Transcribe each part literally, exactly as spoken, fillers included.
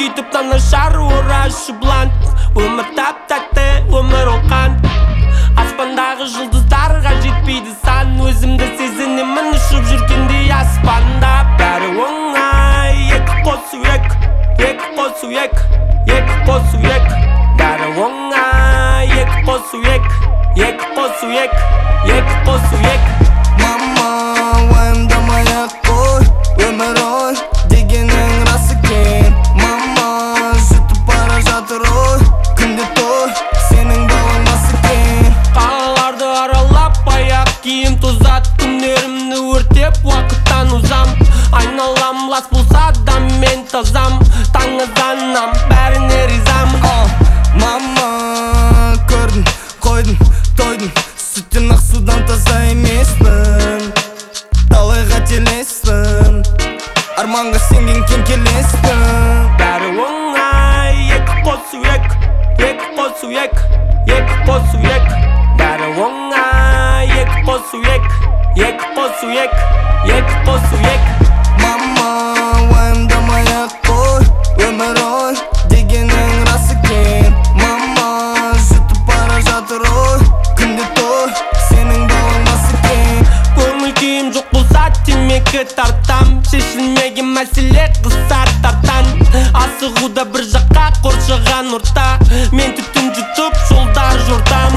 сөйтіп танашар орашы блант. Өмір тап-тәтті, өмір ол қант. Аспандағы жұлдыздарға жетпейді сан. Өзімді сезінемін ұшып жүргендей аспанда. Бәрі оңай, екі қосу екі, екі қосу екі, екі қосу екі. Бәрі оңай, екі қосу екі, екі қосу екі, екі қосу екі. Мама, уайымдамай-ақ қой, өмір ой дегенің рас екен. Мама, жұтып бара жатыр ой, күнде той, сенің балаң мас екен. Қалаларды аралап аяқ киім тозат, күндерімді өртеп уақыттан ұзам. Айналам лас болса да мен тазам, таң азанам, бәріне ризам. Мама, көрдің, қойдың, тойдың, сүттен ақ судан таза емеспін. Талай қателеспін, арманға сенген кем келеспін. Бәрі оңай, екі қосу екі, екі қосу екі, екі қосу екі. Бәрі оңай, екі қосу екі, екі қосу екі, екі қосу екі. Мама, уайымдамай-ақ қой, өмір ой дегенің рас екен. Мама, жұтып бара жатыр ой, күнде той, сенің балаң мас екен. Көңіл күйім жоқ болса темекі тартам. Шешілмеген мәселе қысар тартан. Асығуда бір жаққа қоршаған орта, мен түтін жұтып жолдар жортам.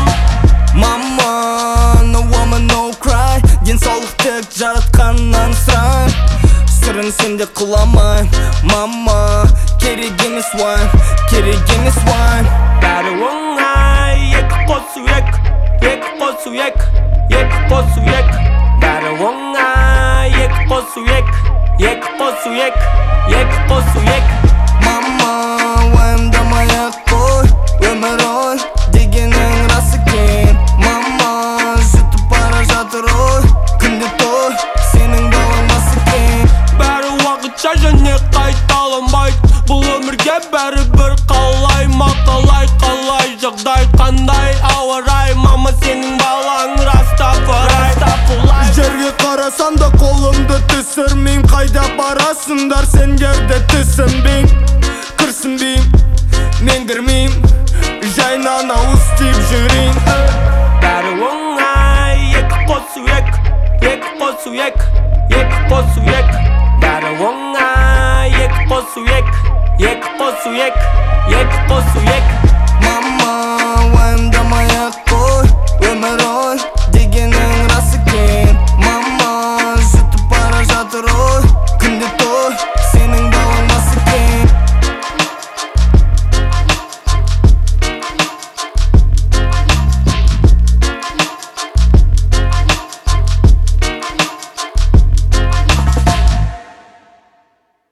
Мама, no woman, no cry, денсаулық тек жаратқаннан сұрайм. Сырын сенде қыламайм. Мама, керек емес уайым, керек емес уайым. Бәрі оңай, екі қосу екі, екі қосу екі, екі қосу екі. Бәрі оңай, екі қосу екі, екі қосу екі, екі қосу екі. Мама, уайымдамай-ақ қой, өмір ой дегенің рас екен. Мама, жұтып бара жатыр ой, күнде той, сенің балаң мас екен. Бәрі уақытша және қайталанбайды. Бұл өмірге бәрібір қалай ма қалай, қалай жағдай қандай ауа рай. Мама, сенің балаң Растафарай. Жерге қарасам да қолымды түсірмейм. Қайда барасыңдар сендерді түсінбейм. Кірсінбейм, мен кірмейм, жайнан ауыз тиіп жүрейін. Бәрі оңай, екі қосу екі, екі қосу екі, екі қосу екі. Бәрі оңай, екі қосу екі, екі қосу екі, екі қосу екі.